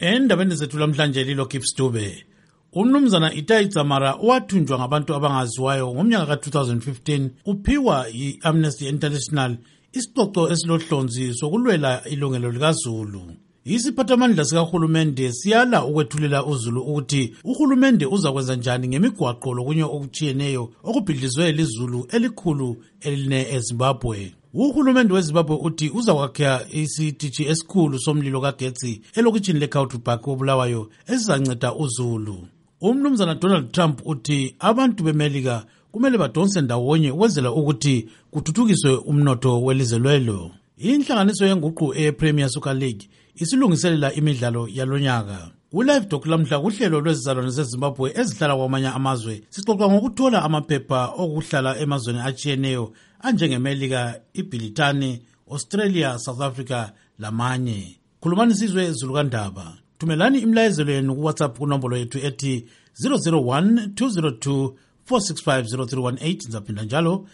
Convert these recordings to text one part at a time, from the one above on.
Endabeni zethu lamhlanje lilo Gibbs Dube. Umnumzana Itai Dzamara owathunjwa ngabantu abangaziwayo ngomnyaka ka-2015 uphiwa yi-Amnesty International isicoco esilohlonzi sokulwela ilungelo likaZulu. Isiphathamandla sikahulumende siyala ukwethulela uZulu ukuthi uhulumende uzakwenza njani ngemigwaqo lokunye okutshiyeneyo okubhidlizwe liZulu elikhulu eline eZimbabwe. Uhulumende weZimbabwe uthi uzakwakha isitishi esikhulu somlilo kagetsi elokitshini leCountrypark koBulawayo esizanceda uZulu. Umnumzana Donald Trump uthi abantu beMelika kumele badonse ndawonye ukwenzela ukuthi kuthuthukiswe umnotho welizwe lelo. Inhlanganiso yenguqu ePremier Soccer League isilungiselela imidlalo yalonyaka. Ulive Doc lamhla kuhlelo lwezizalwane zeZimbabwe ezihlala kwamanye amazwe sixoxa ngokuthola amaphepha okuhlala emazweni atshiyeneyo anjengeMelika, iBritani, Australia, South Africa lamanye. Khulumani sizwe Zulu kaNdaba. Thumelani imlayezelo yenu ku WhatsApp kunombolo yethu ethi 001-202-465-0318 nzaphinda njalo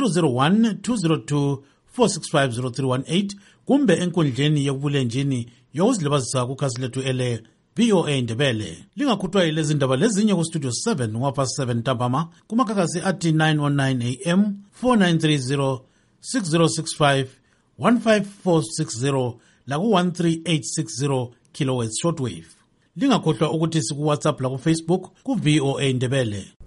001-202-465-0318 kumbe enkundleni yokubulenjini yokuzilibazisa kukhasi lethu ele VOA Ndebele. Lingakhuthwa yilezi ndaba lezinye ku Studio 7 ngapha 7 ntambama kumakakasi athi 9:09 AM 4930 6065 15460 laku 13860 kHz shortwave. Lingakhohlwa ukuthi siku WhatsApp la ku Facebook ku VOA Ndebele.